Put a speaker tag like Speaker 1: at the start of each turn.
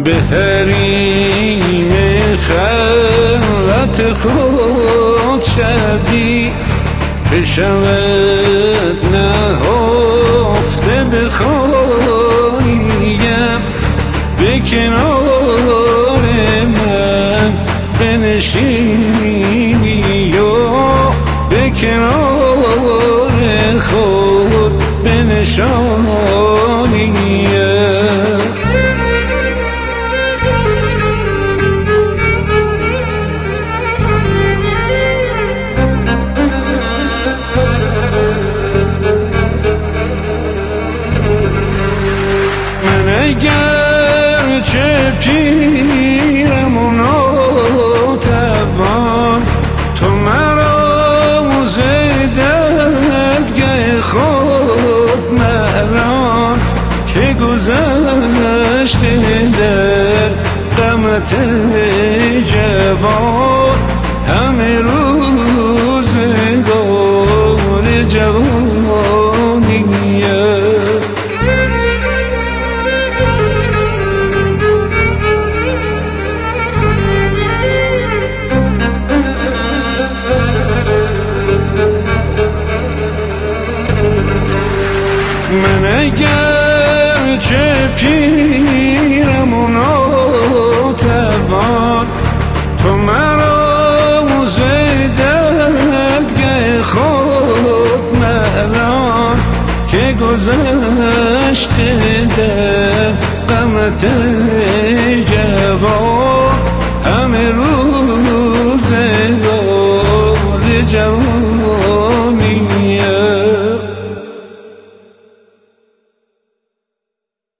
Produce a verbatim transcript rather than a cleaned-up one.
Speaker 1: به حریم خلوت خود شبی بشود نهفته بخواهیم به کنار من بنشینی و به کنار خود بنشانی. اگر چه پیرم و ناتوان تو مرا ز دردگه خود مران که گذشته در غمت جوان همه روزگار جوانیه. من اگر چه پیرم و ناتوان تو مرا ز دردگه خود مران که گذشته در غمت جوان